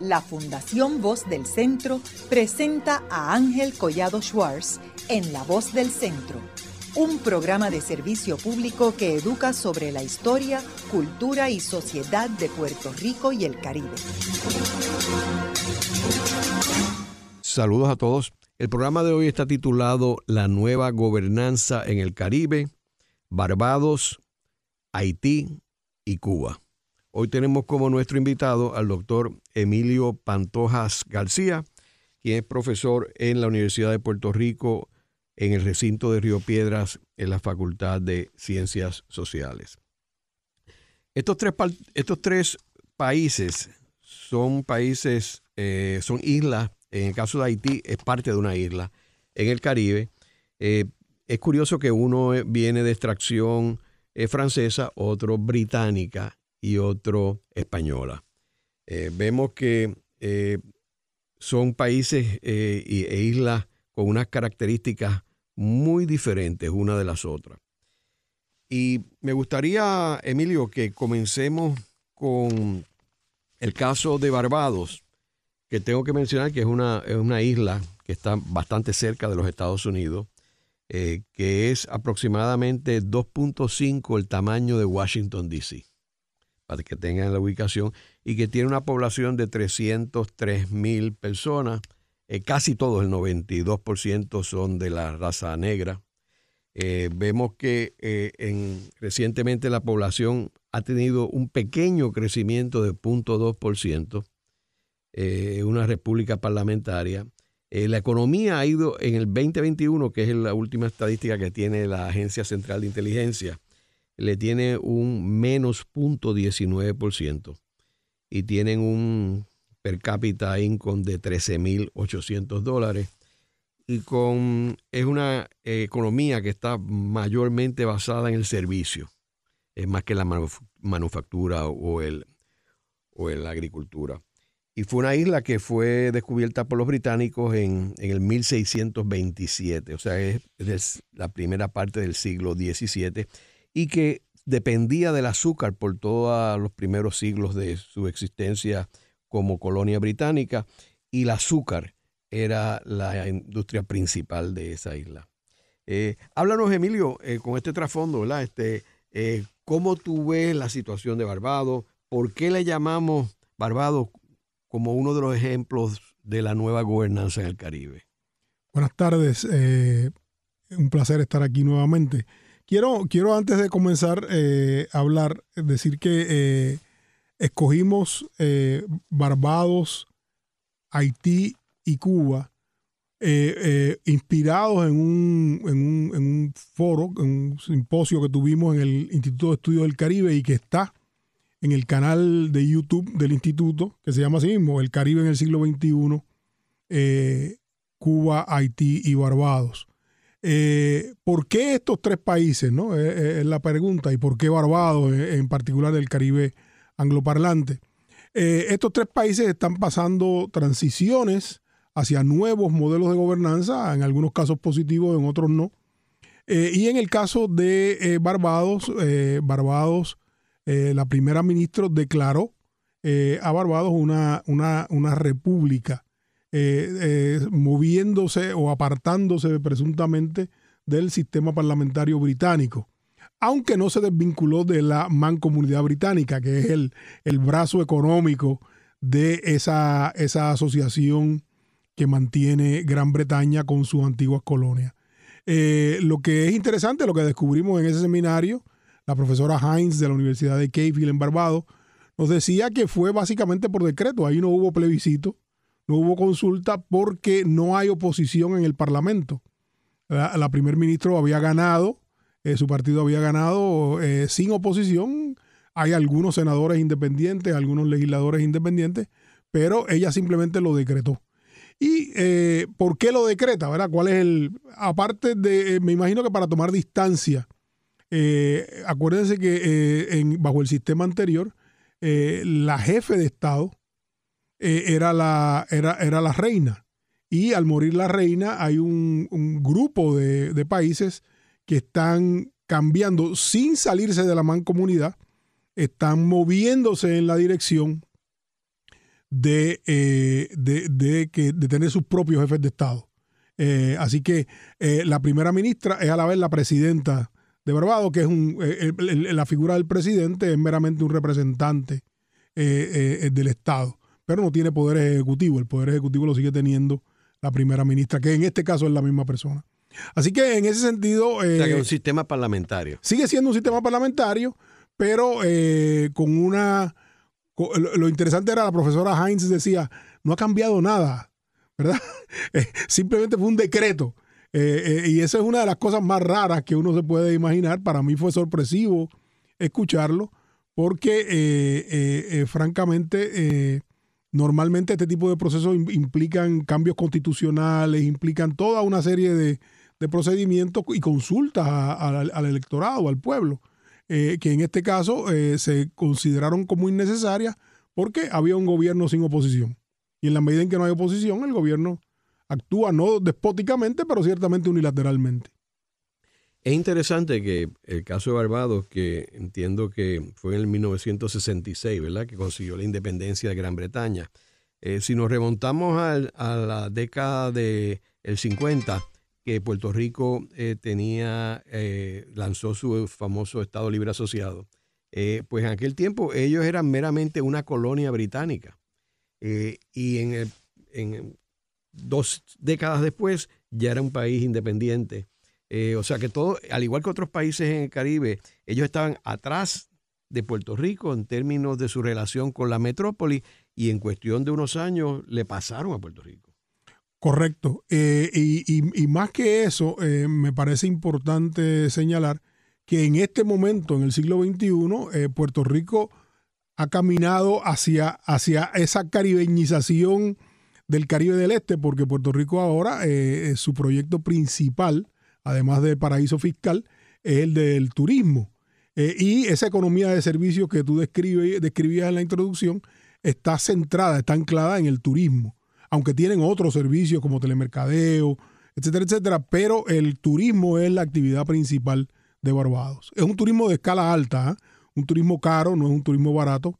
la Fundación Voz del Centro presenta a Ángel Collado Schwartz en La Voz del Centro, un programa de servicio público que educa sobre la historia, cultura y sociedad de Puerto Rico y el Caribe. Saludos a todos. El programa de hoy está titulado La nueva gobernanza en el Caribe, Barbados, Haití y Cuba. Hoy tenemos como nuestro invitado al doctor Emilio Pantojas García, quien es profesor en la Universidad de Puerto Rico en el recinto de Río Piedras en la Facultad de Ciencias Sociales. Estos tres países son islas. En el caso de Haití es parte de una isla en el Caribe. Es curioso que uno viene de extracción francesa, otro británica y otro española. Vemos que son países e islas con unas características muy diferentes una de las otras. Y me gustaría, Emilio, que comencemos con el caso de Barbados, que tengo que mencionar que es una isla que está bastante cerca de los Estados Unidos, que es aproximadamente 2.5 el tamaño de Washington, D.C., para que tengan la ubicación, y que tiene una población de 303,000 personas. Casi todos, el 92% son de la raza negra. Vemos que recientemente la población ha tenido un pequeño crecimiento de 0.2%. Una república parlamentaria. La economía ha ido en el 2021, que es la última estadística que tiene la Agencia Central de Inteligencia, le tiene un menos 0.19% y tienen un per cápita income de $13,800 y es una economía que está mayormente basada en el servicio, es más que la manufactura o la agricultura. Y fue una isla que fue descubierta por los británicos en el 1627, o sea, es la primera parte del siglo XVII, y que dependía del azúcar por todos los primeros siglos de su existencia como colonia británica, y el azúcar era la industria principal de esa isla. Háblanos, Emilio, con este trasfondo, ¿verdad? ¿Cómo tú ves la situación de Barbados? ¿Por qué le llamamos Barbados como uno de los ejemplos de la nueva gobernanza en el Caribe? Buenas tardes, un placer estar aquí nuevamente. Quiero antes de comenzar a hablar, decir que escogimos Barbados, Haití y Cuba inspirados en un foro, en un simposio que tuvimos en el Instituto de Estudios del Caribe y que está en el canal de YouTube del instituto, que se llama así mismo, El Caribe en el siglo XXI, Cuba, Haití y Barbados. ¿Por qué estos tres países, no? Es la pregunta, y por qué Barbados, en particular del Caribe angloparlante. Estos tres países están pasando transiciones hacia nuevos modelos de gobernanza, en algunos casos positivos, en otros no. Y en el caso de Barbados, la primera ministra declaró a Barbados una república, moviéndose o apartándose presuntamente del sistema parlamentario británico, aunque no se desvinculó de la mancomunidad británica, que es el brazo económico de esa asociación que mantiene Gran Bretaña con sus antiguas colonias. Lo que es interesante, lo que descubrimos en ese seminario, la profesora Hines de la Universidad de Cave en Barbados nos decía que fue básicamente por decreto. Ahí no hubo plebiscito, no hubo consulta, porque no hay oposición en el Parlamento. La primer ministro había ganado, su partido había ganado sin oposición. Hay algunos senadores independientes, algunos legisladores independientes, pero ella simplemente lo decretó. ¿Y por qué lo decreta, verdad? ¿Cuál es aparte de, me imagino que para tomar distancia? Acuérdense que bajo el sistema anterior, la jefe de Estado era la reina, y al morir la reina hay un grupo de países que están cambiando sin salirse de la mancomunidad, están moviéndose en la dirección de tener sus propios jefes de Estado. Así que la primera ministra es a la vez la presidenta de Barbados, que es la figura del presidente es meramente un representante del Estado, pero no tiene poder ejecutivo. El poder ejecutivo lo sigue teniendo la primera ministra, que en este caso es la misma persona. Así que en ese sentido... o sea, que es un sistema parlamentario. Sigue siendo un sistema parlamentario, pero con una... Lo interesante era, la profesora Hines decía, no ha cambiado nada, ¿verdad? Simplemente fue un decreto. Y esa es una de las cosas más raras que uno se puede imaginar. Para mí fue sorpresivo escucharlo, porque francamente, normalmente este tipo de procesos implican cambios constitucionales, implican toda una serie de procedimientos y consultas al electorado, al pueblo, que en este caso se consideraron como innecesarias porque había un gobierno sin oposición. Y en la medida en que no hay oposición, el gobierno actúa no despóticamente, pero ciertamente unilateralmente. Es interesante que el caso de Barbados, que entiendo que fue en el 1966, ¿verdad?, que consiguió la independencia de Gran Bretaña. Si nos remontamos a la década del 50, que Puerto Rico lanzó su famoso Estado Libre Asociado, pues en aquel tiempo ellos eran meramente una colonia británica. Y en 2 décadas después ya era un país independiente. O sea que todo, al igual que otros países en el Caribe, ellos estaban atrás de Puerto Rico en términos de su relación con la metrópoli, y en cuestión de unos años le pasaron a Puerto Rico. Correcto. Y más que eso, me parece importante señalar que en este momento, en el siglo XXI, Puerto Rico ha caminado hacia esa caribeñización del Caribe del Este, porque Puerto Rico ahora, su proyecto principal, además del paraíso fiscal, es el del turismo. Y esa economía de servicios que tú describías en la introducción está centrada, está anclada en el turismo, aunque tienen otros servicios como telemercadeo, etcétera, etcétera, pero el turismo es la actividad principal de Barbados. Es un turismo de escala alta, un turismo caro, no es un turismo barato,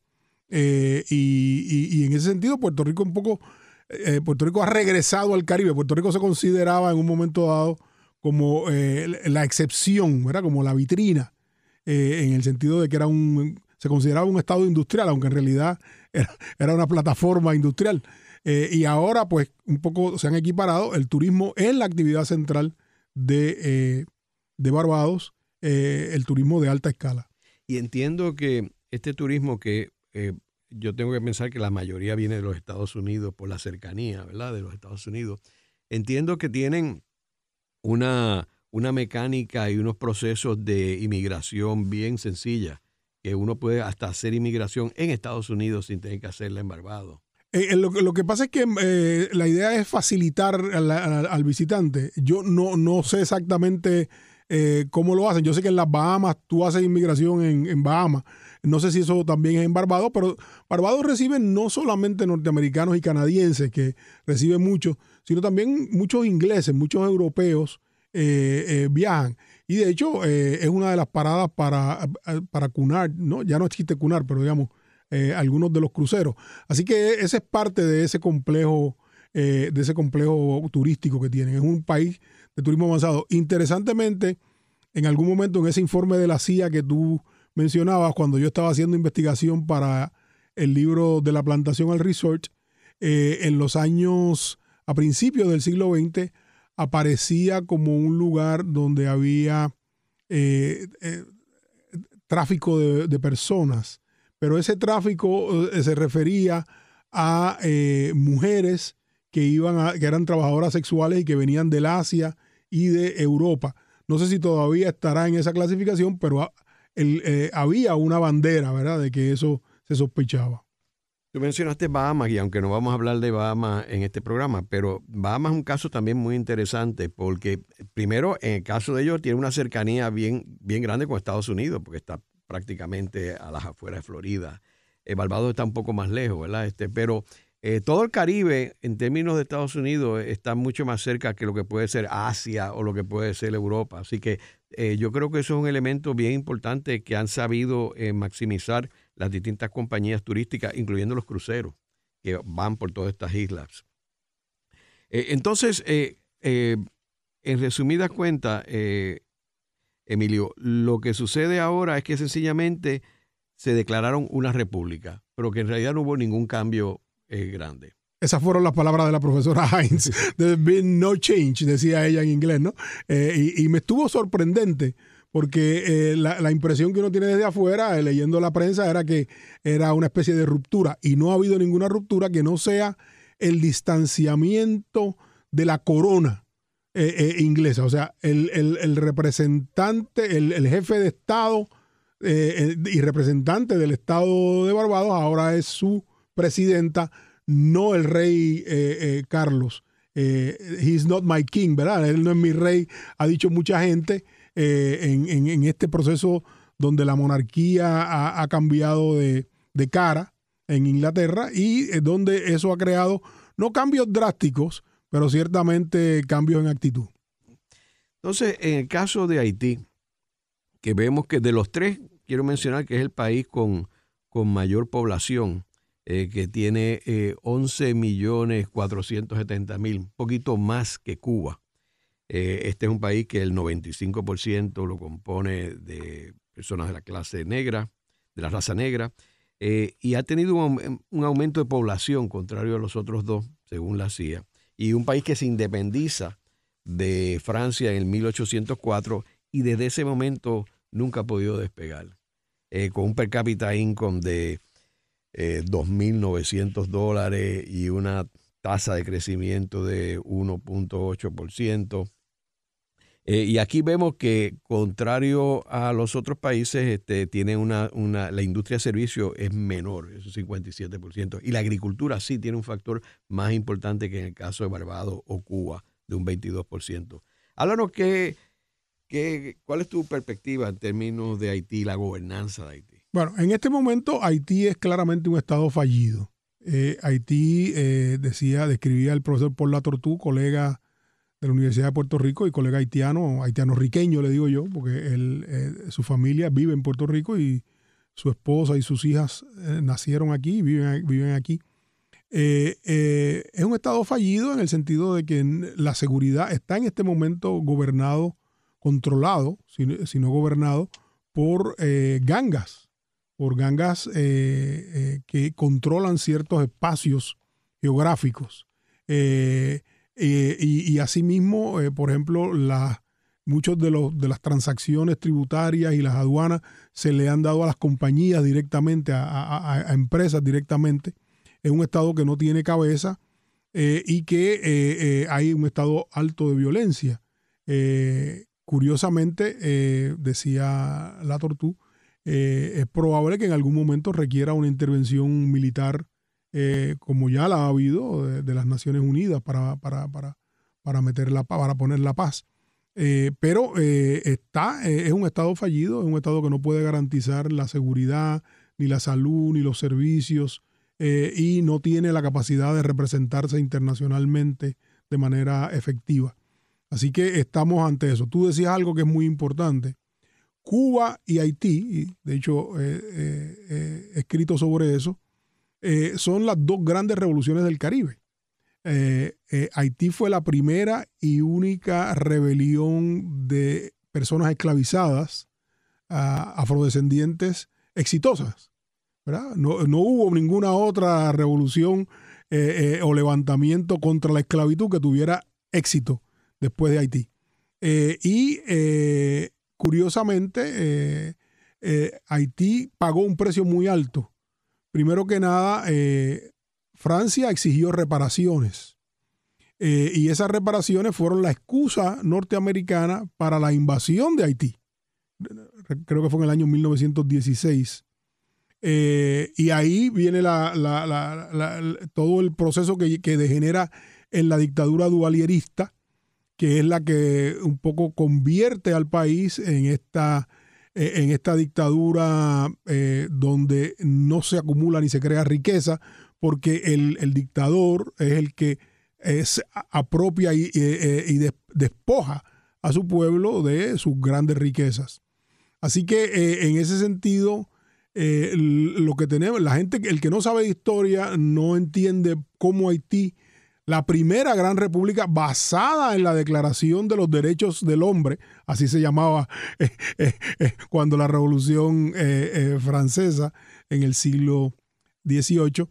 y en ese sentido Puerto Rico Puerto Rico ha regresado al Caribe. Puerto Rico se consideraba en un momento dado como la excepción, ¿verdad?, como la vitrina, en el sentido de que se consideraba un estado industrial, aunque en realidad era una plataforma industrial. Y ahora, pues, un poco se han equiparado. El turismo es la actividad central de Barbados, el turismo de alta escala. Y entiendo que este turismo que yo tengo que pensar que la mayoría viene de los Estados Unidos por la cercanía, ¿verdad?, de los Estados Unidos. Entiendo que tienen una mecánica y unos procesos de inmigración bien sencilla, que uno puede hasta hacer inmigración en Estados Unidos sin tener que hacerla en Barbados. Lo que pasa es que la idea es facilitar al visitante. Yo no sé exactamente cómo lo hacen. Yo sé que en las Bahamas tú haces inmigración en Bahamas. No sé si eso también es en Barbados, pero Barbados recibe no solamente norteamericanos y canadienses, que reciben muchos, sino también muchos ingleses, muchos europeos viajan. Y de hecho es una de las paradas para Cunard, ¿no? Ya no existe Cunard, pero digamos, algunos de los cruceros. Así que esa es parte de ese complejo turístico que tienen. Es un país de turismo avanzado. Interesantemente, en algún momento en ese informe de la CIA que tú mencionabas, cuando yo estaba haciendo investigación para el libro De la plantación al resort, en los años, a principios del siglo XX, aparecía como un lugar donde había tráfico de personas, pero ese tráfico se refería a mujeres que eran trabajadoras sexuales y que venían del Asia y de Europa. No sé si todavía estará en esa clasificación, pero había una bandera, ¿verdad?, de que eso se sospechaba. Tú mencionaste Bahamas, y aunque no vamos a hablar de Bahamas en este programa, pero Bahamas es un caso también muy interesante porque, primero, en el caso de ellos, tiene una cercanía bien, bien grande con Estados Unidos, porque está prácticamente a las afueras de Florida. Barbados está un poco más lejos, ¿verdad? Pero todo el Caribe, en términos de Estados Unidos, está mucho más cerca que lo que puede ser Asia o lo que puede ser Europa. Así que yo creo que eso es un elemento bien importante que han sabido maximizar las distintas compañías turísticas, incluyendo los cruceros, que van por todas estas islas. Entonces, en resumidas cuentas, Emilio, lo que sucede ahora es que sencillamente se declararon una república, pero que en realidad no hubo ningún cambio grande. Esas fueron las palabras de la profesora Hines. There's been no change, decía ella en inglés, ¿no? Y me estuvo sorprendente porque la impresión que uno tiene desde afuera, leyendo la prensa, era que era una especie de ruptura. Y no ha habido ninguna ruptura que no sea el distanciamiento de la corona inglesa. O sea, el representante, el jefe de Estado y representante del Estado de Barbados ahora es su presidenta, no el rey Carlos. He's not my king, ¿verdad? Él no es mi rey, ha dicho mucha gente en este proceso donde la monarquía ha cambiado de cara en Inglaterra y donde eso ha creado no cambios drásticos, pero ciertamente cambios en actitud. Entonces, en el caso de Haití, que vemos que de los tres, quiero mencionar que es el país con mayor población, que tiene 11.470.000, un poquito más que Cuba. Este es un país que el 95% lo compone de personas de la clase negra, de la raza negra, y ha tenido un aumento de población, contrario a los otros dos, según la CIA, y un país que se independiza de Francia en el 1804 y desde ese momento nunca ha podido despegar, con un per cápita income de $2.900 y una tasa de crecimiento de 1.8%. Y aquí vemos que, contrario a los otros países, tiene la industria de servicios es menor, es un 57%. Y la agricultura sí tiene un factor más importante que en el caso de Barbados o Cuba, de un 22%. Háblanos ¿cuál es tu perspectiva en términos de Haití, la gobernanza de Haití? Bueno, en este momento Haití es claramente un estado fallido. Haití, describía el profesor Paul Latortue, colega de la Universidad de Puerto Rico y colega haitiano-riqueño, le digo yo, porque su familia vive en Puerto Rico y su esposa y sus hijas nacieron aquí y viven aquí. Es un estado fallido en el sentido de que la seguridad está en este momento controlado, si no gobernado, por gangas que controlan ciertos espacios geográficos. Y asimismo, por ejemplo, muchos de las transacciones tributarias y las aduanas se le han dado a las compañías directamente, a empresas directamente. Es un estado que no tiene cabeza y que hay un estado alto de violencia. Curiosamente, decía Latortue, es probable que en algún momento requiera una intervención militar, como ya la ha habido, de las Naciones Unidas para poner la paz. Pero es un estado fallido, es un estado que no puede garantizar la seguridad, ni la salud, ni los servicios, y no tiene la capacidad de representarse internacionalmente de manera efectiva. Así que estamos ante eso. Tú decías algo que es muy importante. Cuba y Haití, y de hecho he escrito sobre eso, son las dos grandes revoluciones del Caribe. Haití fue la primera y única rebelión de personas esclavizadas, afrodescendientes, exitosas, ¿verdad? No hubo ninguna otra revolución o levantamiento contra la esclavitud que tuviera éxito después de Haití. Curiosamente, Haití pagó un precio muy alto. Primero que nada, Francia exigió reparaciones y esas reparaciones fueron la excusa norteamericana para la invasión de Haití. Creo que fue en el año 1916. Y ahí viene todo el proceso que degenera en la dictadura dualierista, que es la que un poco convierte al país en esta dictadura donde no se acumula ni se crea riqueza, porque el dictador es el que apropia y despoja a su pueblo de sus grandes riquezas. Así que en ese sentido, lo que tenemos, la gente, el que no sabe de historia no entiende cómo Haití, la primera gran república basada en la Declaración de los Derechos del Hombre, así se llamaba cuando la Revolución Francesa en el siglo XVIII,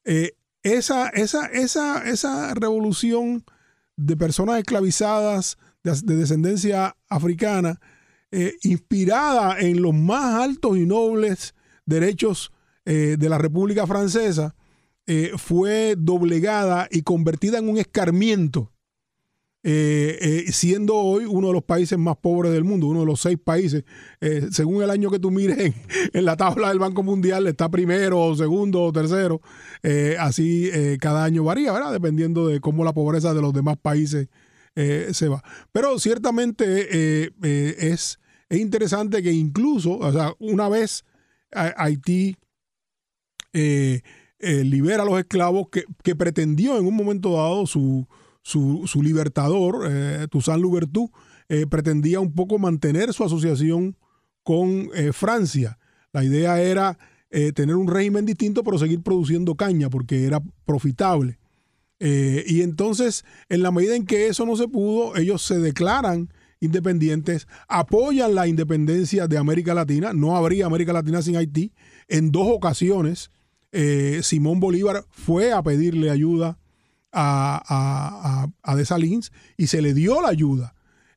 esa revolución de personas esclavizadas de descendencia africana, inspirada en los más altos y nobles derechos de la República Francesa, fue doblegada y convertida en un escarmiento, siendo hoy uno de los países más pobres del mundo, uno de los 6 países, según el año que tú mires en la tabla del Banco Mundial, está primero, o segundo, o tercero, así cada año varía, ¿verdad? Dependiendo de cómo la pobreza de los demás países se va. Pero ciertamente es interesante que incluso, o sea, una vez Haití libera a los esclavos que pretendió en un momento dado su libertador, Toussaint Louverture, pretendía un poco mantener su asociación con Francia. La idea era tener un régimen distinto, pero seguir produciendo caña porque era profitable. Y entonces, en la medida en que eso no se pudo, ellos se declaran independientes, apoyan la independencia de América Latina. No habría América Latina sin Haití. En 2 ocasiones, Simón Bolívar fue a pedirle ayuda a Dessalines y se le dio la ayuda,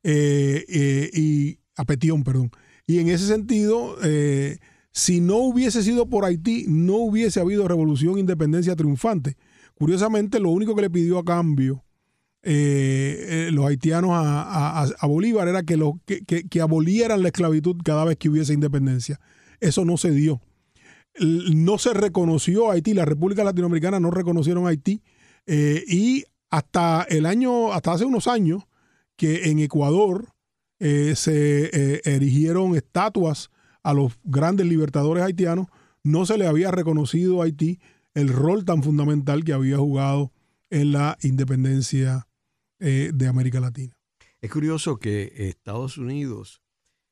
y a Petión, perdón. Y en ese sentido, si no hubiese sido por Haití, no hubiese habido revolución e independencia triunfante. Curiosamente, lo único que le pidió a cambio los haitianos a Bolívar era que abolieran la esclavitud cada vez que hubiese independencia. Eso no se dio. No se reconoció a Haití, la República Latinoamericana no reconocieron a Haití, y hasta hace unos años que en Ecuador se erigieron estatuas a los grandes libertadores haitianos, no se le había reconocido a Haití el rol tan fundamental que había jugado en la independencia de América Latina. Es curioso que Estados Unidos,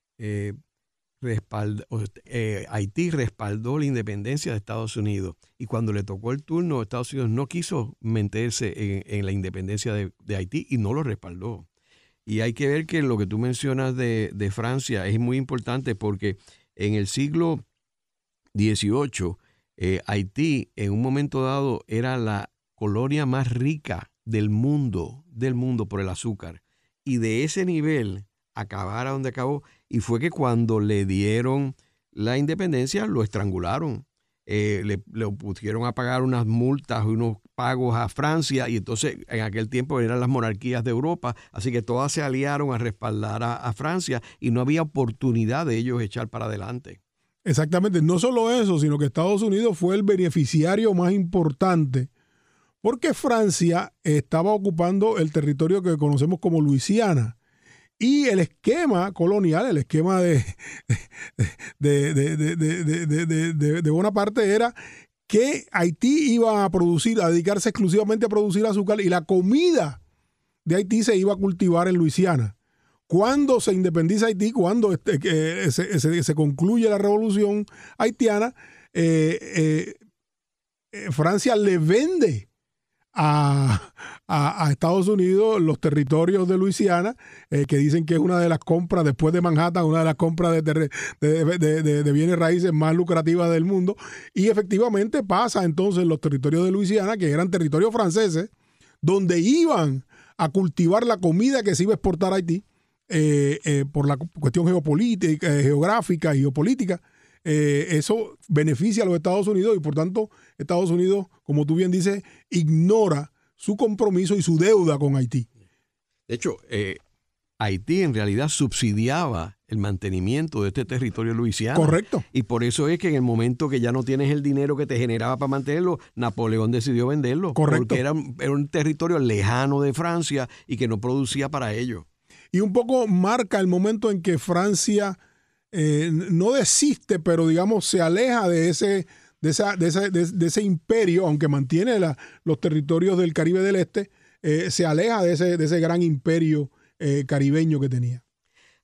Haití respaldó la independencia de Estados Unidos, y cuando le tocó el turno, Estados Unidos no quiso meterse en la independencia de Haití y no lo respaldó. Y hay que ver que lo que tú mencionas de Francia es muy importante, porque en el siglo XVIII, Haití en un momento dado era la colonia más rica del mundo por el azúcar. Y de ese nivel acabara donde acabó, y fue que cuando le dieron la independencia lo estrangularon. Le pusieron a pagar unas multas, unos pagos a Francia, y entonces en aquel tiempo eran las monarquías de Europa, así que todas se aliaron a respaldar a Francia, y no había oportunidad de ellos echar para adelante. Exactamente, no solo eso, sino que Estados Unidos fue el beneficiario más importante, porque Francia estaba ocupando el territorio que conocemos como Luisiana. Y el esquema colonial, el esquema de Bonaparte era que Haití iba a dedicarse exclusivamente a producir azúcar, y la comida de Haití se iba a cultivar en Luisiana. Cuando se independiza Haití, cuando se concluye la revolución haitiana, Francia le vende a Estados Unidos los territorios de Luisiana, que dicen que es una de las compras, después de Manhattan, una de las compras de bienes raíces más lucrativas del mundo. Y efectivamente pasa entonces los territorios de Luisiana, que eran territorios franceses, donde iban a cultivar la comida que se iba a exportar a Haití, por la cuestión geográfica y geopolítica. Eso beneficia a los Estados Unidos, y por tanto Estados Unidos, como tú bien dices, ignora su compromiso y su deuda con Haití. De hecho, Haití en realidad subsidiaba el mantenimiento de este territorio luisiano. Correcto. Y por eso es que en el momento que ya no tienes el dinero que te generaba para mantenerlo, Napoleón decidió venderlo. Correcto. Porque era un territorio lejano de Francia y que no producía para ello. Y un poco marca el momento en que Francia no desiste, pero digamos se aleja de ese imperio, aunque mantiene los territorios del Caribe del Este, se aleja de ese gran imperio caribeño que tenía.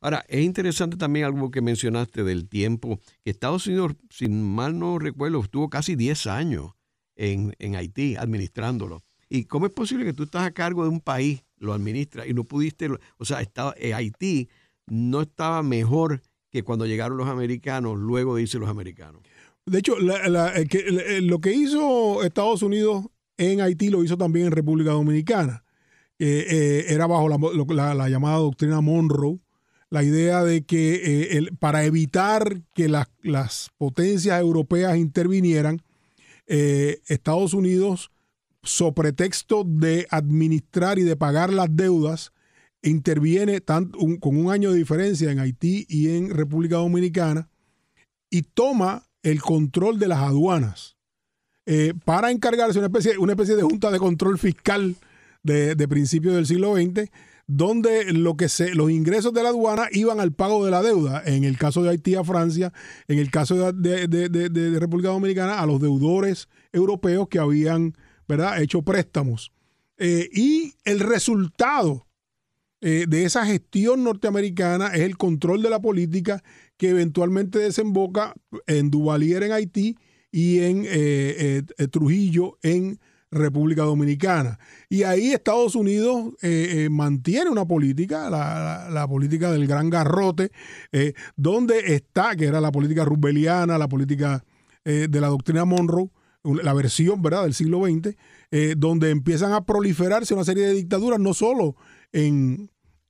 Ahora, es interesante también algo que mencionaste del tiempo, que Estados Unidos, si mal no recuerdo, estuvo casi 10 años en Haití administrándolo. ¿Y cómo es posible que tú estás a cargo de un país, lo administras y no pudiste, o sea, Haití no estaba mejor que cuando llegaron los americanos, luego de irse los americanos? De hecho, lo que hizo Estados Unidos en Haití lo hizo también en República Dominicana. Era bajo la llamada doctrina Monroe, la idea de que para evitar que las potencias europeas intervinieran, Estados Unidos, so pretexto de administrar y de pagar las deudas, interviene con un año de diferencia en Haití y en República Dominicana y toma el control de las aduanas para encargarse una especie de junta de control fiscal de principios del siglo XX, donde los ingresos de la aduana iban al pago de la deuda. En el caso de Haití a Francia, en el caso de República Dominicana a los deudores europeos que habían, ¿verdad?, hecho préstamos. Y el resultado de esa gestión norteamericana es el control de la política que eventualmente desemboca en Duvalier en Haití y en Trujillo en República Dominicana. Y ahí Estados Unidos mantiene una política, la política del gran garrote, donde está, que era la política rooseveliana, la política de la doctrina Monroe, la versión, ¿verdad?, del siglo XX, donde empiezan a proliferarse una serie de dictaduras, no solo en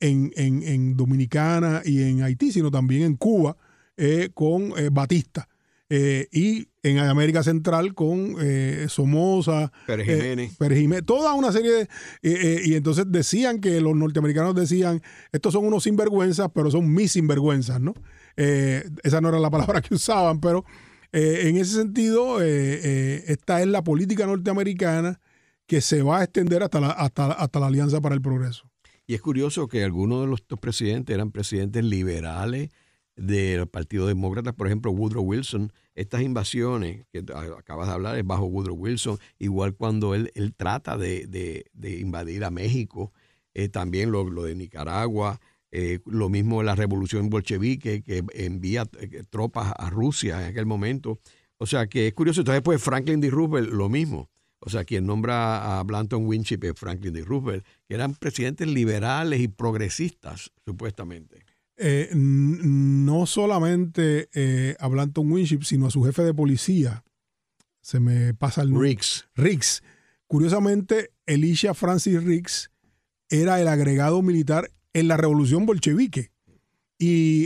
Dominicana y en Haití, sino también en Cuba con Batista. Y en América Central con Somoza, Pérez Jiménez, toda una serie y entonces decían que los norteamericanos decían, estos son unos sinvergüenzas, pero son mis sinvergüenzas, ¿no? Esa no era la palabra que usaban, pero en ese sentido, esta es la política norteamericana que se va a extender hasta la Alianza para el Progreso. Y es curioso que algunos de estos presidentes eran presidentes liberales del Partido Demócrata. Por ejemplo, Woodrow Wilson. Estas invasiones que acabas de hablar es bajo Woodrow Wilson. Igual cuando él trata de invadir a México, también lo de Nicaragua, lo mismo la revolución bolchevique que envía tropas a Rusia en aquel momento. O sea que es curioso. Entonces después Franklin D. Roosevelt lo mismo. O sea, quien nombra a Blanton Winship es Franklin D. Roosevelt, que eran presidentes liberales y progresistas, supuestamente. No solamente a Blanton Winship, sino a su jefe de policía. Se me pasa el nombre. Riggs. Curiosamente, Elisha Francis Riggs era el agregado militar en la revolución bolchevique. Y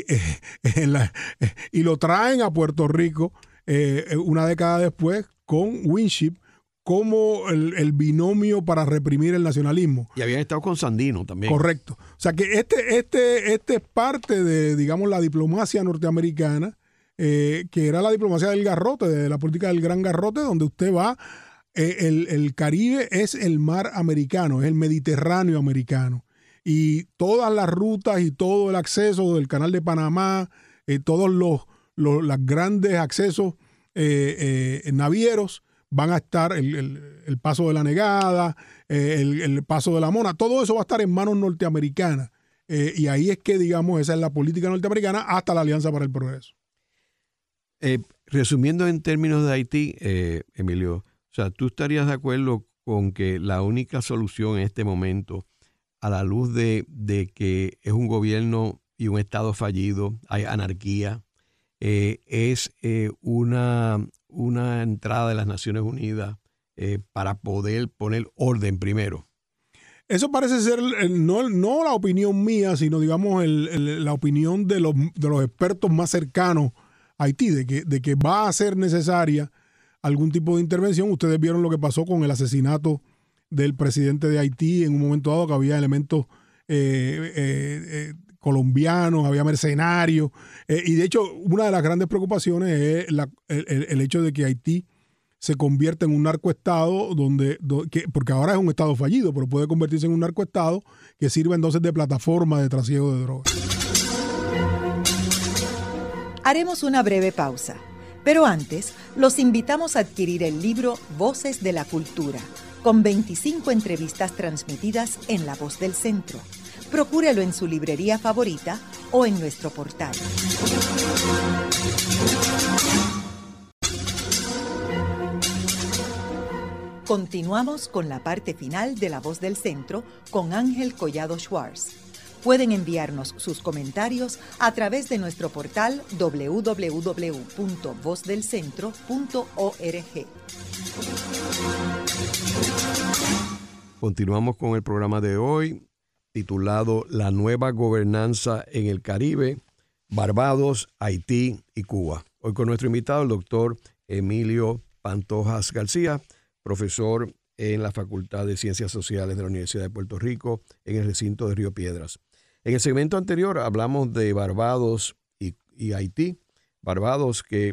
lo traen a Puerto Rico una década después con Winship como el binomio para reprimir el nacionalismo. Y habían estado con Sandino también. Correcto. O sea que este es parte de, digamos, la diplomacia norteamericana, que era la diplomacia del garrote, de la política del gran garrote, donde usted va, el Caribe es el mar americano, es el Mediterráneo americano. Y todas las rutas y todo el acceso del Canal de Panamá, todos los grandes accesos navieros, van a estar el paso de la Negada, el paso de la Mona, todo eso va a estar en manos norteamericanas. Y ahí es que, digamos, esa es la política norteamericana hasta la Alianza para el Progreso. Resumiendo en términos de Haití, Emilio, o sea, ¿tú estarías de acuerdo con que la única solución en este momento, a la luz de que es un gobierno y un Estado fallido, hay anarquía, es una entrada de las Naciones Unidas para poder poner orden primero? Eso parece ser no la opinión mía, sino, digamos, la opinión de los expertos más cercanos a Haití, de que va a ser necesaria algún tipo de intervención. Ustedes vieron lo que pasó con el asesinato del presidente de Haití en un momento dado, que había elementos colombianos, había mercenarios, y de hecho una de las grandes preocupaciones es el hecho de que Haití se convierta en un narcoestado, porque ahora es un estado fallido, pero puede convertirse en un narcoestado que sirva entonces de plataforma de trasiego de drogas. Haremos una breve pausa, pero antes los invitamos a adquirir el libro Voces de la Cultura, con 25 entrevistas transmitidas en La Voz del Centro, Procúrelo en su librería favorita o en nuestro portal. Continuamos con la parte final de La Voz del Centro con Ángel Collado Schwartz. Pueden enviarnos sus comentarios a través de nuestro portal www.vozdelcentro.org. Continuamos con el programa de hoy, titulado La nueva gobernanza en el Caribe, Barbados, Haití y Cuba. Hoy con nuestro invitado, el doctor Emilio Pantojas García, profesor en la Facultad de Ciencias Sociales de la Universidad de Puerto Rico, en el recinto de Río Piedras. En el segmento anterior hablamos de Barbados y Haití. Barbados, que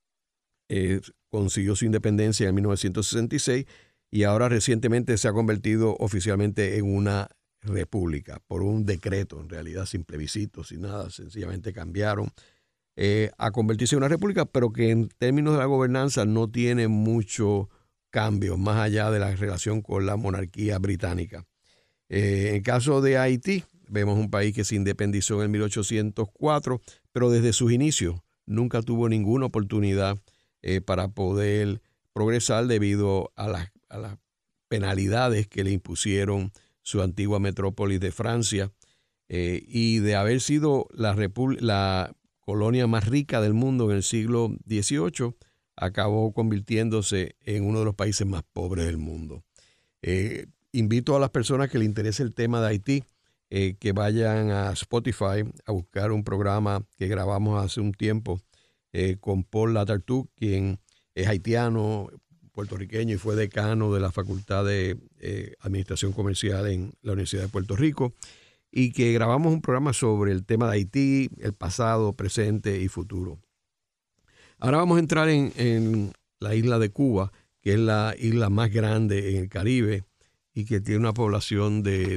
consiguió su independencia en 1966 y ahora recientemente se ha convertido oficialmente en una república por un decreto, en realidad sin plebiscito, sin nada, sencillamente cambiaron a convertirse en una república, pero que en términos de la gobernanza no tiene mucho cambio más allá de la relación con la monarquía británica. En el caso de Haití, vemos un país que se independizó en el 1804, pero desde sus inicios nunca tuvo ninguna oportunidad para poder progresar debido a las penalidades que le impusieron su antigua metrópolis de Francia y de haber sido la colonia más rica del mundo en el siglo XVIII, acabó convirtiéndose en uno de los países más pobres del mundo. Invito a las personas que les interese el tema de Haití que vayan a Spotify a buscar un programa que grabamos hace un tiempo con Paul Latartú, quien es haitiano, puertorriqueño y fue decano de la Facultad de Administración Comercial en la Universidad de Puerto Rico, y que grabamos un programa sobre el tema de Haití, el pasado, presente y futuro. Ahora vamos a entrar en la isla de Cuba, que es la isla más grande en el Caribe y que tiene una población de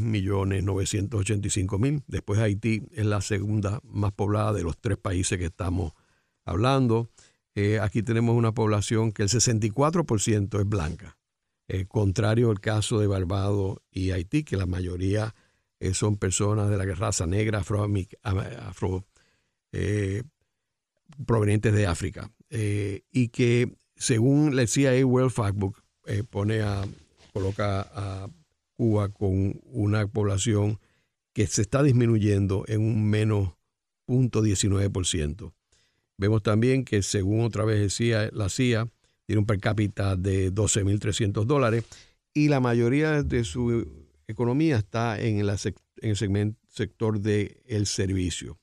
10.985.000. Después Haití es la segunda más poblada de los tres países que estamos hablando. Aquí tenemos una población que el 64% es blanca, contrario al caso de Barbados y Haití, que la mayoría son personas de la raza negra, provenientes de África, y que según la CIA World Factbook coloca a Cuba con una población que se está disminuyendo en un menos 0.19%. Vemos también que según otra vez decía la CIA, tiene un per cápita de $12.300 y la mayoría de su economía está en el sector del servicio.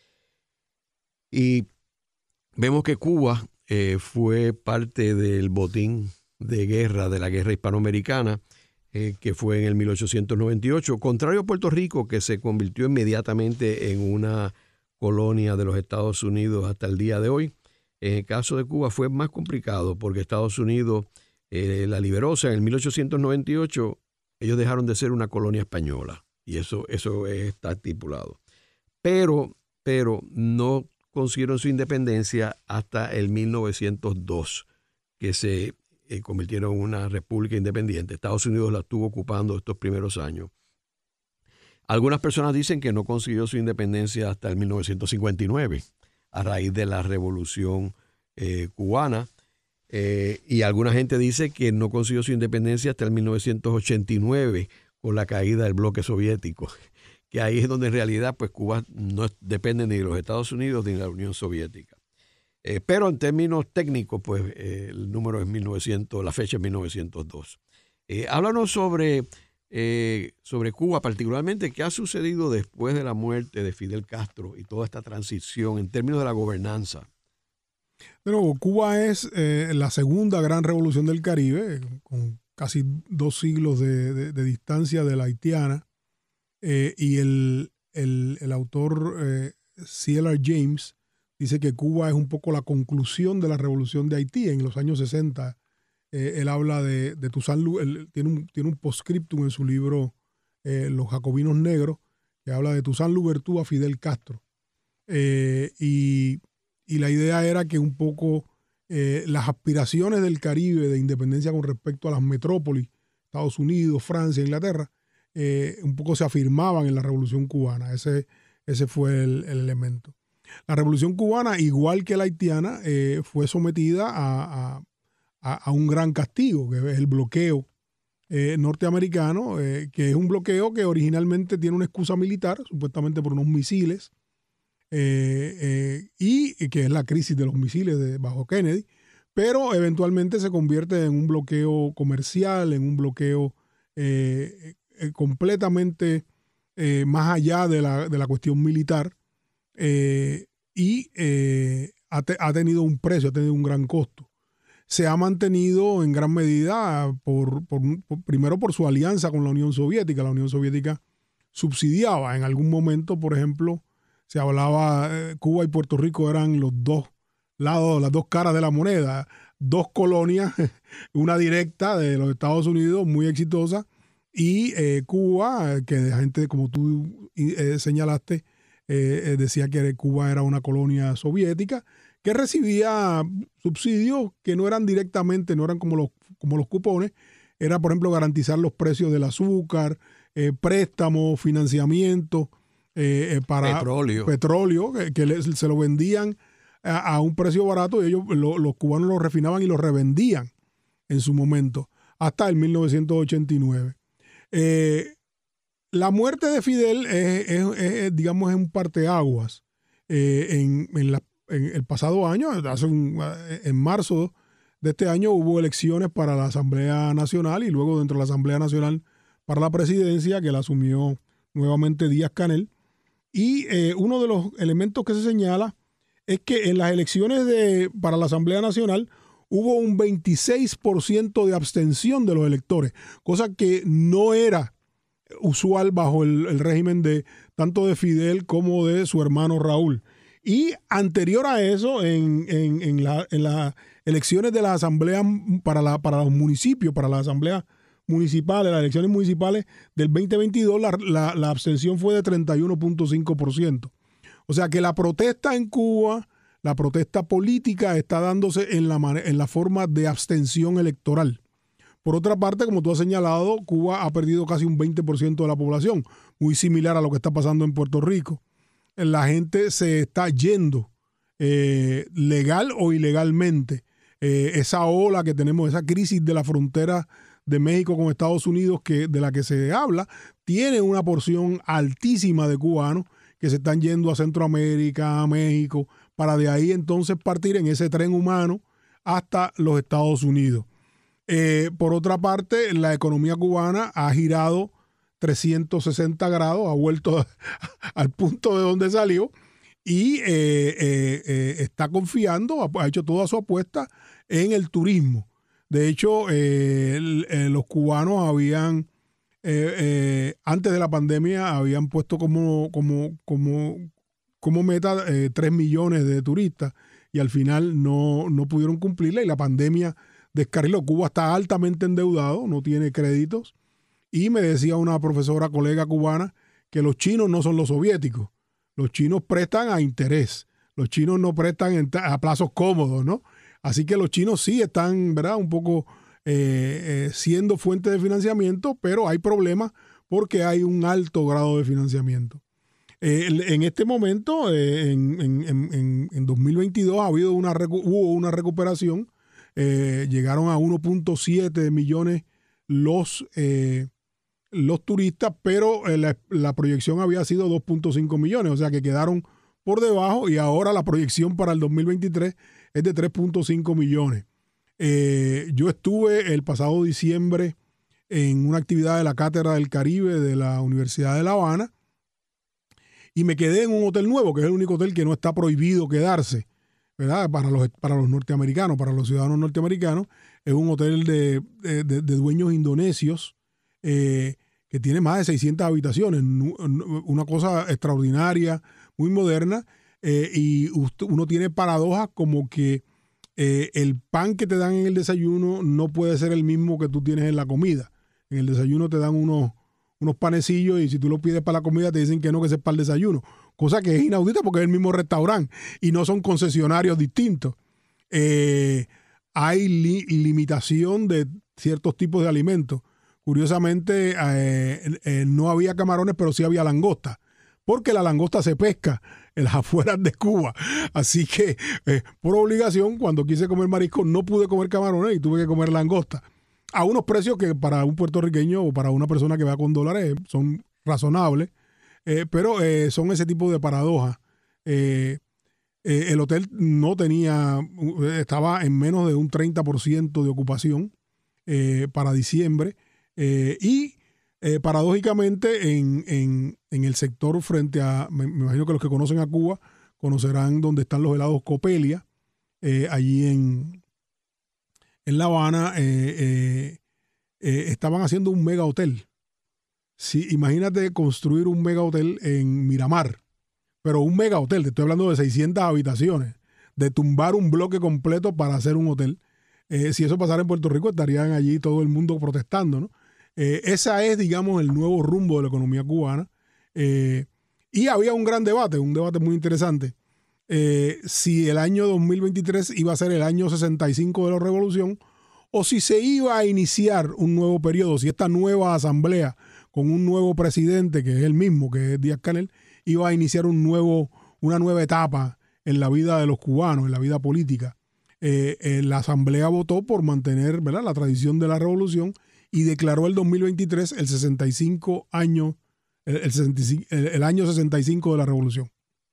Y vemos que Cuba fue parte del botín de guerra, de la guerra hispanoamericana, que fue en el 1898, contrario a Puerto Rico, que se convirtió inmediatamente en una colonia de los Estados Unidos hasta el día de hoy. En el caso de Cuba fue más complicado porque Estados Unidos la liberó. O sea, en el 1898 ellos dejaron de ser una colonia española y eso está estipulado. Pero no consiguieron su independencia hasta el 1902, que se convirtieron en una república independiente. Estados Unidos la estuvo ocupando estos primeros años. Algunas personas dicen que no consiguió su independencia hasta el 1959, a raíz de la Revolución cubana, y alguna gente dice que no consiguió su independencia hasta el 1989, con la caída del bloque soviético, que ahí es donde en realidad pues Cuba no depende ni de los Estados Unidos ni de la Unión Soviética. Pero en términos técnicos, pues el número es la fecha es 1902. Háblanos sobre Cuba, particularmente qué ha sucedido después de la muerte de Fidel Castro y toda esta transición en términos de la gobernanza. De nuevo, Cuba es la segunda gran revolución del Caribe, con casi 2 siglos de distancia de la haitiana, y el autor C.L.R. James dice que Cuba es un poco la conclusión de la revolución de Haití en los años 60. Él habla de Toussaint Louverture, tiene un postscriptum en su libro Los Jacobinos Negros, que habla de Toussaint Louverture a Fidel Castro. Y la idea era que un poco las aspiraciones del Caribe de independencia con respecto a las metrópolis, Estados Unidos, Francia, Inglaterra, un poco se afirmaban en la Revolución Cubana. Ese fue el elemento. La Revolución Cubana, igual que la haitiana, fue sometida a un gran castigo, que es el bloqueo norteamericano, que es un bloqueo que originalmente tiene una excusa militar, supuestamente por unos misiles, y que es la crisis de los misiles bajo Kennedy, pero eventualmente se convierte en un bloqueo comercial, en un bloqueo completamente más allá de la cuestión militar, y ha tenido un precio, ha tenido un gran costo. Se ha mantenido en gran medida primero por su alianza con la Unión Soviética. La Unión Soviética subsidiaba en algún momento, por ejemplo, se hablaba, Cuba y Puerto Rico eran los dos lados, las dos caras de la moneda, dos colonias, una directa de los Estados Unidos muy exitosa, y Cuba, que la gente, como tú señalaste, decía que Cuba era una colonia soviética que recibía subsidios que no eran directamente, no eran como los cupones, era, por ejemplo, garantizar los precios del azúcar, préstamos, financiamiento para petróleo que se lo vendían a un precio barato, y ellos, los cubanos lo refinaban y lo revendían en su momento, hasta el 1989. La muerte de Fidel digamos, es un parteaguas. En el pasado año, en marzo de este año, hubo elecciones para la Asamblea Nacional, y luego dentro de la Asamblea Nacional para la presidencia, que la asumió nuevamente Díaz-Canel. Y uno de los elementos que se señala es que en las elecciones para la Asamblea Nacional hubo un 26% de abstención de los electores, cosa que no era usual bajo el régimen tanto de Fidel como de su hermano Raúl. Y anterior a eso, en las elecciones de la asamblea para los municipios, para las asambleas municipales, las elecciones municipales del 2022, la abstención fue de 31.5%. O sea que la protesta en Cuba, la protesta política, está dándose en la forma de abstención electoral. Por otra parte, como tú has señalado, Cuba ha perdido casi un 20% de la población, muy similar a lo que está pasando en Puerto Rico. La gente se está yendo, legal o ilegalmente. Esa ola que tenemos, esa crisis de la frontera de México con Estados Unidos, de la que se habla, tiene una porción altísima de cubanos que se están yendo a Centroamérica, a México, para de ahí entonces partir en ese tren humano hasta los Estados Unidos. Por otra parte, la economía cubana ha girado 360 grados, ha vuelto al punto de donde salió, y está confiando, ha hecho toda su apuesta en el turismo. De hecho, los cubanos habían, antes de la pandemia, habían puesto como meta 3 millones de turistas, y al final no pudieron cumplirla, y la pandemia descarriló. Cuba está altamente endeudado, no tiene créditos, y me decía una profesora colega cubana que los chinos no son los soviéticos. Los chinos prestan a interés. Los chinos no prestan a plazos cómodos, ¿no? Así que los chinos sí están, ¿verdad?, un poco siendo fuente de financiamiento, pero hay problemas porque hay un alto grado de financiamiento. En este momento, en 2022, hubo una recuperación. Llegaron a 1.7 millones los turistas, pero la proyección había sido 2.5 millones, o sea que quedaron por debajo, y ahora la proyección para el 2023 es de 3.5 millones. Yo estuve el pasado diciembre en una actividad de la Cátedra del Caribe de la Universidad de La Habana, y me quedé en un hotel nuevo, que es el único hotel que no está prohibido quedarse, ¿verdad? Para los norteamericanos, para los ciudadanos norteamericanos. Es un hotel de dueños indonesios, que tiene más de 600 habitaciones, una cosa extraordinaria, muy moderna, y uno tiene paradojas como que el pan que te dan en el desayuno no puede ser el mismo que tú tienes en la comida. En el desayuno te dan unos panecillos, y si tú lo pides para la comida te dicen que no, que ese es para el desayuno, cosa que es inaudita porque es el mismo restaurante y no son concesionarios distintos. Hay limitación de ciertos tipos de alimentos, curiosamente no había camarones, pero sí había langosta, porque la langosta se pesca en las afueras de Cuba. Así que por obligación, cuando quise comer marisco, no pude comer camarones y tuve que comer langosta. A unos precios que para un puertorriqueño o para una persona que va con dólares son razonables, pero son ese tipo de paradojas. El hotel estaba en menos de un 30% de ocupación para diciembre y paradójicamente en el sector frente a, me imagino que los que conocen a Cuba conocerán donde están los helados Copelia, allí en La Habana, estaban haciendo un mega hotel. Sí, imagínate construir un mega hotel en Miramar, pero un mega hotel, te estoy hablando de 600 habitaciones, de tumbar un bloque completo para hacer un hotel. Si eso pasara en Puerto Rico, estarían allí todo el mundo protestando, ¿no? Esa es, digamos, el nuevo rumbo de la economía cubana. Y había un gran debate, un debate muy interesante. Si el año 2023 iba a ser el año 65 de la revolución o si se iba a iniciar un nuevo periodo, si esta nueva asamblea con un nuevo presidente, que es el mismo, que es Díaz-Canel, iba a iniciar una nueva etapa en la vida de los cubanos, en la vida política. La asamblea votó por mantener, ¿verdad?, la tradición de la revolución y declaró el 2023 el año 65 de la revolución.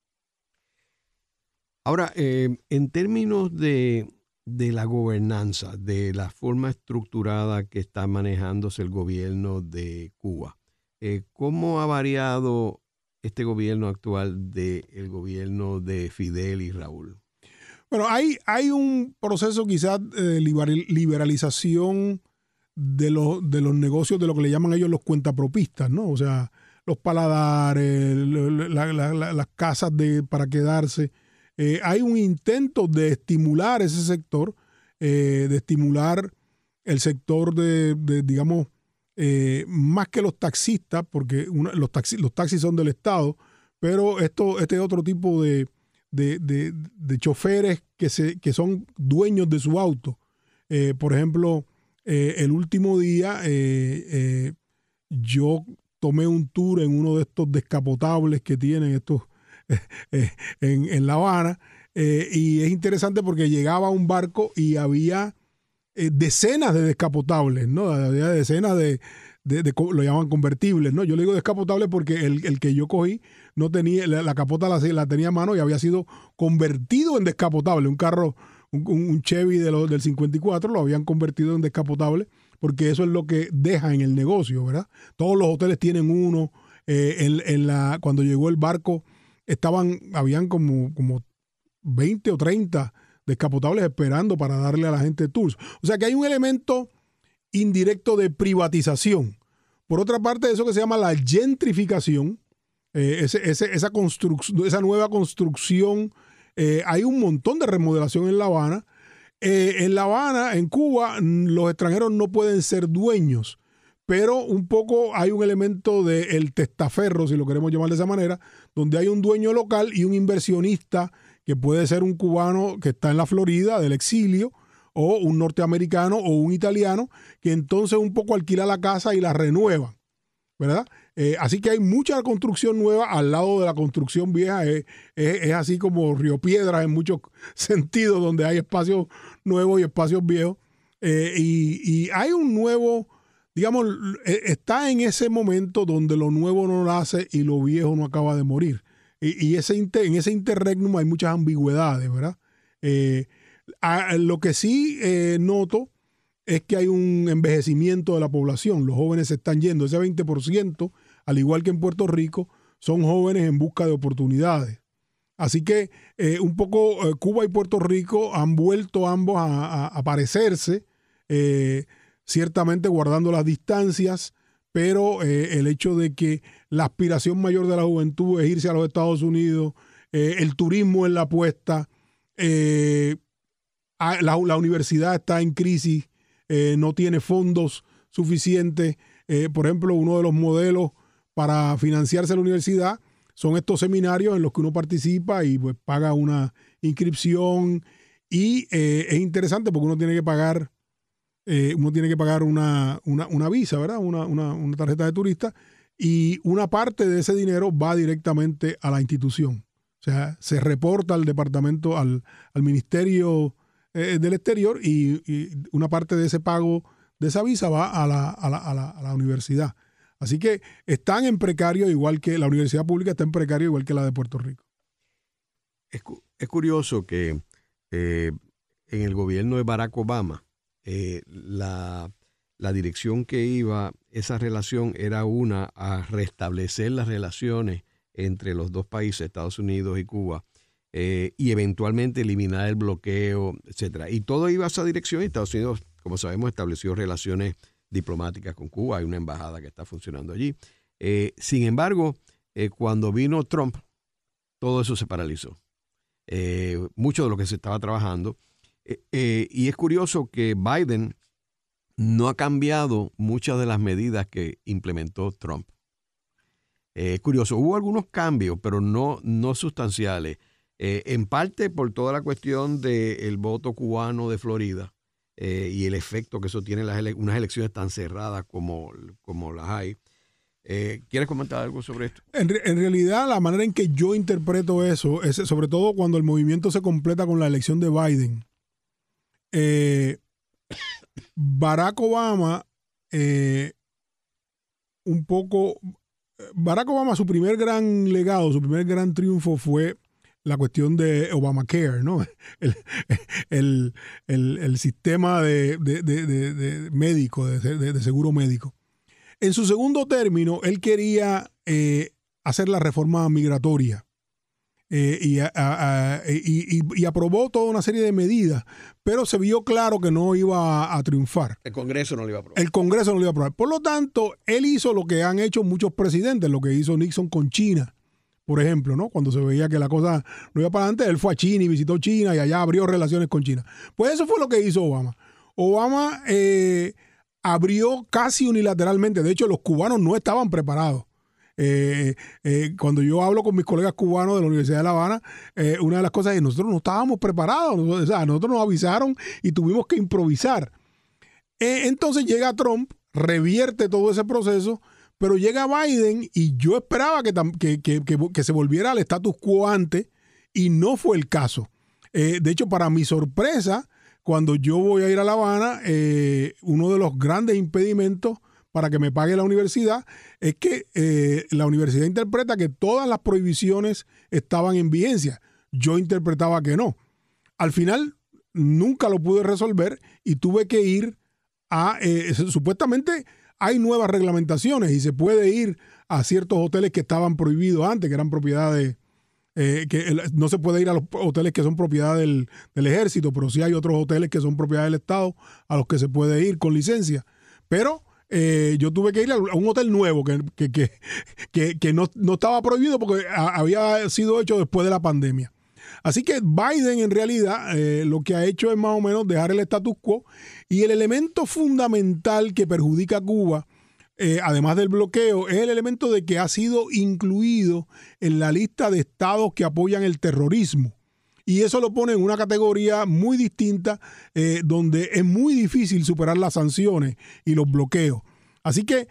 Ahora, en términos de la gobernanza, de la forma estructurada que está manejándose el gobierno de Cuba, ¿cómo ha variado este gobierno actual del gobierno de Fidel y Raúl? Bueno, hay un proceso quizás de liberalización de los negocios, de lo que le llaman ellos los cuentapropistas, ¿no? O sea, los paladares, las casas para quedarse. Hay un intento de estimular ese sector, de estimular el sector digamos, más que los taxistas, porque los taxis son del Estado, pero este otro tipo de choferes que son dueños de su auto. Por ejemplo, el último día yo tomé un tour en uno de estos descapotables que tienen estos en La Habana, y es interesante porque llegaba un barco y había decenas de descapotables, ¿no? Había decenas lo llaman convertibles, ¿no? Yo le digo descapotable porque el que yo cogí no tenía, la capota la tenía a mano y había sido convertido en descapotable. Un carro, un Chevy del 54 lo habían convertido en descapotable porque eso es lo que deja en el negocio, ¿verdad? Todos los hoteles tienen uno. Cuando llegó el barco habían como 20 o 30 descapotables esperando para darle a la gente tours. O sea que hay un elemento indirecto de privatización. Por otra parte, eso que se llama la gentrificación, esa nueva construcción, hay un montón de remodelación en La Habana. En La Habana, en Cuba, los extranjeros no pueden ser dueños, pero un poco hay un elemento del testaferro, si lo queremos llamar de esa manera, donde hay un dueño local y un inversionista que puede ser un cubano que está en la Florida del exilio, o un norteamericano o un italiano, que entonces un poco alquila la casa y la renuevan, ¿verdad? Así que hay mucha construcción nueva al lado de la construcción vieja. Es así como Río Piedras en muchos sentidos, donde hay espacios nuevos y espacios viejos. Y hay un nuevo, digamos, está en ese momento donde lo nuevo no nace y lo viejo no acaba de morir. Y en ese interregnum hay muchas ambigüedades, ¿verdad? Lo que sí noto es que hay un envejecimiento de la población. Los jóvenes se están yendo. Ese 20%, al igual que en Puerto Rico, son jóvenes en busca de oportunidades. Así que un poco Cuba y Puerto Rico han vuelto ambos a parecerse, ciertamente guardando las distancias, pero el hecho de que la aspiración mayor de la juventud es irse a los Estados Unidos, el turismo es la apuesta, la universidad está en crisis, no tiene fondos suficientes. Por ejemplo, uno de los modelos para financiarse la universidad son estos seminarios en los que uno participa y pues paga una inscripción y es interesante porque uno tiene que pagar uno tiene que pagar una visa, ¿verdad? Una tarjeta de turista, y una parte de ese dinero va directamente a la institución. O sea, se reporta al departamento, al Ministerio del Exterior, y una parte de ese pago de esa visa va a la universidad. Así que están en precario, igual que la universidad pública está en precario, igual que la de Puerto Rico. Es curioso que en el gobierno de Barack Obama, la dirección que iba esa relación era a restablecer las relaciones entre los dos países, Estados Unidos y Cuba, y eventualmente eliminar el bloqueo, etcétera. Y todo iba a esa dirección, y Estados Unidos, como sabemos, estableció relaciones diplomáticas con Cuba. Hay una embajada que está funcionando allí. Sin embargo, cuando vino Trump, todo eso se paralizó. Mucho de lo que se estaba trabajando. Y es curioso que Biden no ha cambiado muchas de las medidas que implementó Trump. Es curioso, hubo algunos cambios, pero no sustanciales. En parte por toda la cuestión del voto cubano de Florida y el efecto que eso tiene en unas elecciones tan cerradas como las hay. ¿Quieres comentar algo sobre esto? En realidad, la manera en que yo interpreto eso es, sobre todo cuando el movimiento se completa con la elección de Biden. Barack Obama, su primer gran legado, su primer gran triunfo fue la cuestión de Obamacare, ¿no? El sistema de médico, de seguro médico. En su segundo término, él quería hacer la reforma migratoria y aprobó toda una serie de medidas, pero se vio claro que no iba a triunfar. El Congreso no lo iba a aprobar. El Congreso no lo iba a aprobar. Por lo tanto, él hizo lo que han hecho muchos presidentes, lo que hizo Nixon con China, por ejemplo, ¿no? Cuando se veía que la cosa no iba para adelante, él fue a China y visitó China y allá abrió relaciones con China. Pues eso fue lo que hizo Obama. Obama abrió casi unilateralmente. De hecho, los cubanos no estaban preparados. Cuando yo hablo con mis colegas cubanos de la Universidad de La Habana, una de las cosas es que nosotros no estábamos preparados. O sea, nosotros nos avisaron y tuvimos que improvisar. Entonces llega Trump, revierte todo ese proceso, pero llega Biden y yo esperaba que se volviera al status quo antes, y no fue el caso. De hecho, para mi sorpresa, cuando yo voy a ir a La Habana, uno de los grandes impedimentos para que me pague la universidad es que la universidad interpreta que todas las prohibiciones estaban en vigencia. Yo interpretaba que no. Al final nunca lo pude resolver y tuve que ir supuestamente hay nuevas reglamentaciones y se puede ir a ciertos hoteles que estaban prohibidos antes, que eran propiedades, no se puede ir a los hoteles que son propiedad del ejército, pero sí hay otros hoteles que son propiedad del Estado a los que se puede ir con licencia. Pero yo tuve que ir a un hotel nuevo que no estaba prohibido porque había sido hecho después de la pandemia. Así que Biden en realidad lo que ha hecho es más o menos dejar el status quo, y el elemento fundamental que perjudica a Cuba, además del bloqueo, es el elemento de que ha sido incluido en la lista de estados que apoyan el terrorismo. Y eso lo pone en una categoría muy distinta, donde es muy difícil superar las sanciones y los bloqueos. Así que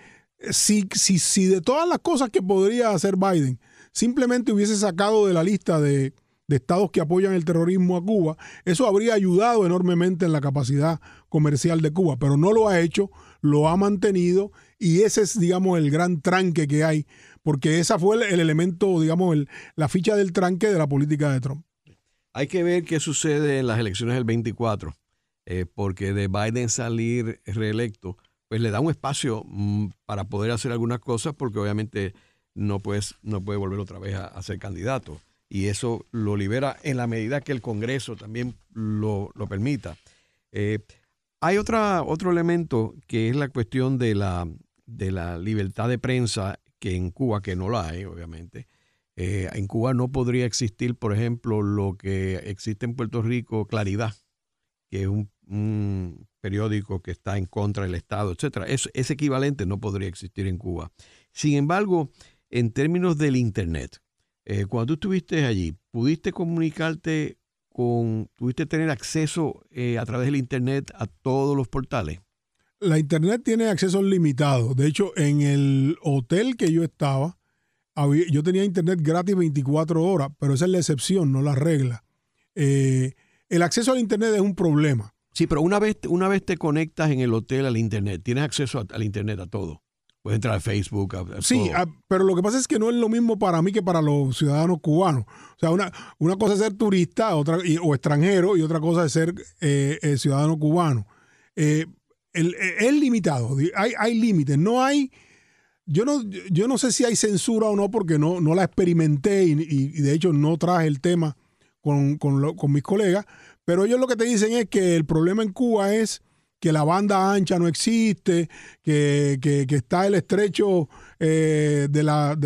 si de todas las cosas que podría hacer Biden, simplemente hubiese sacado de la lista de estados que apoyan el terrorismo a Cuba, eso habría ayudado enormemente en la capacidad comercial de Cuba, pero no lo ha hecho, lo ha mantenido, y ese es, digamos, el gran tranque que hay, porque esa fue el elemento, digamos, la ficha del tranque de la política de Trump. Hay que ver qué sucede en las elecciones del 24, porque de Biden salir reelecto, pues le da un espacio para poder hacer algunas cosas, porque obviamente no puede volver otra vez a ser candidato. Y eso lo libera en la medida que el Congreso también lo permita. Hay otro elemento que es la cuestión de la libertad de prensa, que en Cuba, que no la hay, obviamente. En Cuba no podría existir, por ejemplo, lo que existe en Puerto Rico, Claridad, que es un periódico que está en contra del Estado, etcétera. Ese equivalente no podría existir en Cuba. Sin embargo, en términos del Internet, cuando tú estuviste allí, ¿pudiste comunicarte pudiste tener acceso a través del Internet a todos los portales? La internet tiene acceso limitado. De hecho, en el hotel que yo estaba, yo tenía internet gratis 24 horas, pero esa es la excepción, no la regla. El acceso al internet es un problema. Sí, pero una vez te conectas en el hotel al internet, tienes acceso al internet a todo. Puedes entrar a Facebook, a sí, todo. Pero lo que pasa es que no es lo mismo para mí que para los ciudadanos cubanos. O sea, una cosa es ser turista o extranjero y otra cosa es ser ciudadano cubano. Es limitado, hay límites. No hay, yo no sé si hay censura o no porque no la experimenté y de hecho no traje el tema con mis colegas, pero ellos lo que te dicen es que el problema en Cuba es que la banda ancha no existe, que está el estrecho de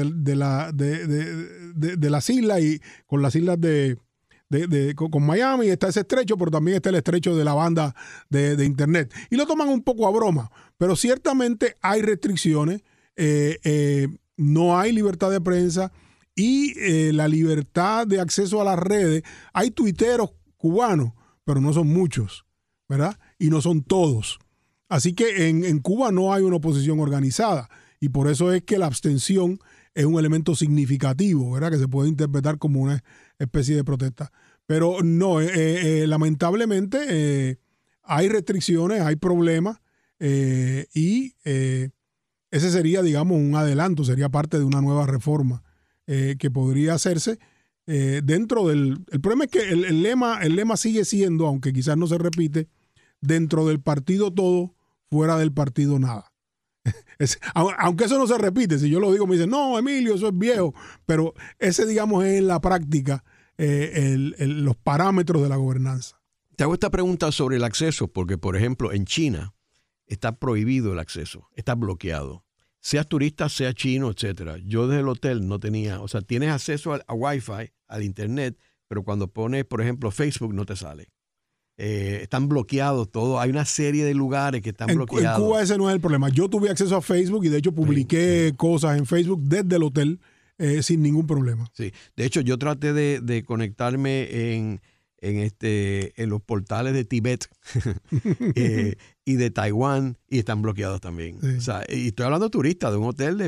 las islas y con las islas con Miami está ese estrecho, pero también está el estrecho de la banda de internet. Y lo toman un poco a broma, pero ciertamente hay restricciones, no hay libertad de prensa y la libertad de acceso a las redes. Hay tuiteros cubanos, pero no son muchos, ¿verdad? Y no son todos. Así que en Cuba no hay una oposición organizada y por eso es que la abstención es un elemento significativo, ¿verdad? Que se puede interpretar como una especie de protesta. Pero no, lamentablemente hay restricciones, hay problemas y ese sería, digamos, un adelanto, sería parte de una nueva reforma que podría hacerse dentro del... El problema es que el lema sigue siendo, aunque quizás no se repite, dentro del partido todo, fuera del partido nada. Aunque eso no se repite, si yo lo digo me dicen, no, Emilio, eso es viejo, pero ese, digamos, es en la práctica los parámetros de la gobernanza. Te hago esta pregunta sobre el acceso, porque, por ejemplo, en China está prohibido el acceso, está bloqueado. Seas turista, sea chino, etcétera. Yo desde el hotel no tenía, o sea, tienes acceso a Wi-Fi, al internet, pero cuando pones, por ejemplo, Facebook no te sale. Están bloqueados todos. Hay una serie de lugares que están bloqueados. En Cuba ese no es el problema. Yo tuve acceso a Facebook y de hecho publiqué cosas en Facebook desde el hotel sin ningún problema. Sí. De hecho, yo traté de conectarme en los portales de Tibet y de Taiwán y están bloqueados también. Sí. O sea, y estoy hablando de turistas, de un hotel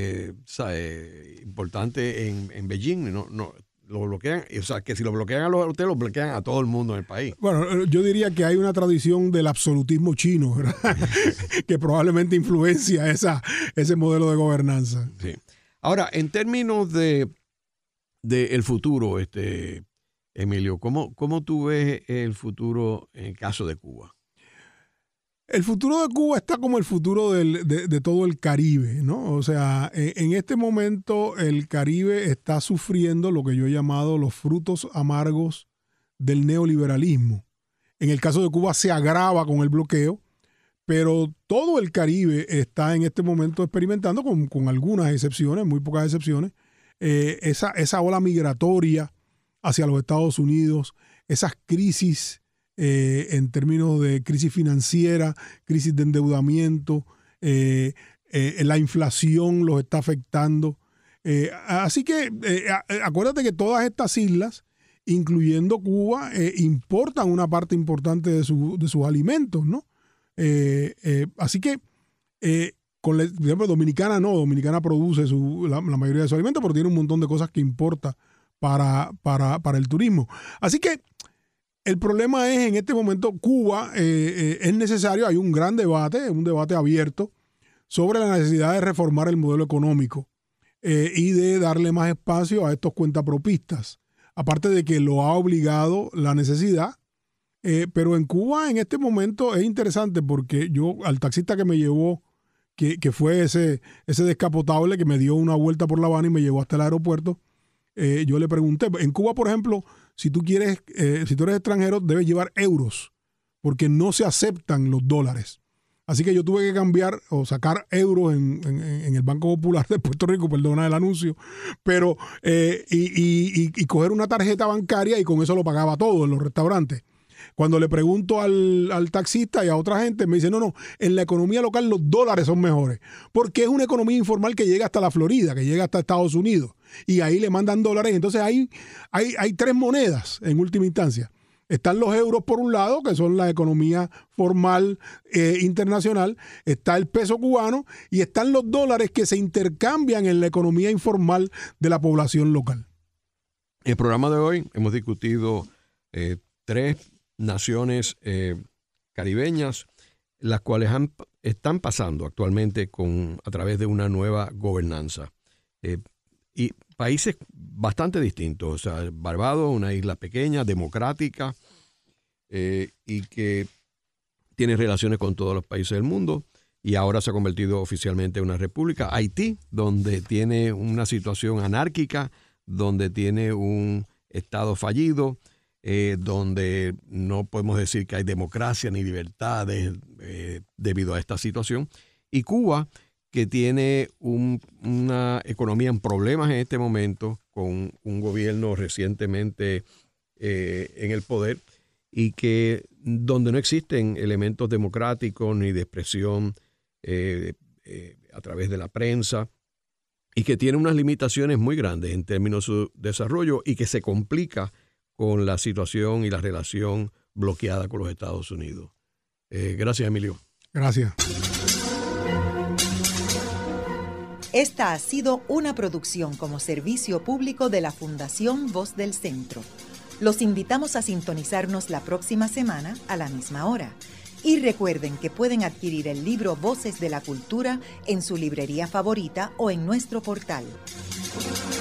importante en Beijing. No lo bloquean, o sea, que si lo bloquean a los hoteles, lo bloquean a todo el mundo en el país. Bueno, yo diría que hay una tradición del absolutismo chino, ¿verdad? Que probablemente influencia ese modelo de gobernanza. Sí. Ahora, en términos de el futuro, Emilio, ¿cómo tú ves el futuro en el caso de Cuba? El futuro de Cuba está como el futuro de todo el Caribe, ¿no? O sea, en este momento el Caribe está sufriendo lo que yo he llamado los frutos amargos del neoliberalismo. En el caso de Cuba se agrava con el bloqueo, pero todo el Caribe está en este momento experimentando, con algunas excepciones, muy pocas excepciones, esa ola migratoria hacia los Estados Unidos, esas crisis en términos de crisis financiera, crisis de endeudamiento, la inflación los está afectando. Así que acuérdate que todas estas islas, incluyendo Cuba, importan una parte importante de sus alimentos, ¿no? Así que, por ejemplo, Dominicana produce la mayoría de sus alimentos, pero tiene un montón de cosas que importa para el turismo. Así que el problema es, en este momento, Cuba es necesario, hay un gran debate, un debate abierto sobre la necesidad de reformar el modelo económico y de darle más espacio a estos cuentapropistas. Aparte de que lo ha obligado la necesidad, pero en Cuba en este momento es interesante porque yo, al taxista que me llevó, que fue ese descapotable que me dio una vuelta por La Habana y me llevó hasta el aeropuerto, yo le pregunté, en Cuba, por ejemplo, si tú eres extranjero, debes llevar euros, porque no se aceptan los dólares. Así que yo tuve que cambiar o sacar euros en el Banco Popular de Puerto Rico, perdona el anuncio, pero y coger una tarjeta bancaria y con eso lo pagaba todo en los restaurantes. Cuando le pregunto al taxista y a otra gente, me dice, no, en la economía local los dólares son mejores, porque es una economía informal que llega hasta la Florida, que llega hasta Estados Unidos, y ahí le mandan dólares. Entonces hay tres monedas en última instancia. Están los euros por un lado, que son la economía formal internacional, está el peso cubano y están los dólares que se intercambian en la economía informal de la población local. En el programa de hoy hemos discutido 3 naciones caribeñas, las cuales están pasando actualmente a través de una nueva gobernanza. Y países bastante distintos. O sea, Barbados, una isla pequeña, democrática, y que tiene relaciones con todos los países del mundo, y ahora se ha convertido oficialmente en una república. Haití, donde tiene una situación anárquica, donde tiene un Estado fallido, donde no podemos decir que hay democracia ni libertades debido a esta situación. Y Cuba, que tiene una economía en problemas en este momento, con un gobierno recientemente en el poder, y que donde no existen elementos democráticos ni de expresión a través de la prensa, y que tiene unas limitaciones muy grandes en términos de su desarrollo, y que se complica con la situación y la relación bloqueada con los Estados Unidos. Gracias, Emilio. Gracias. Esta ha sido una producción como servicio público de la Fundación Voz del Centro. Los invitamos a sintonizarnos la próxima semana a la misma hora. Y recuerden que pueden adquirir el libro Voces de la Cultura en su librería favorita o en nuestro portal.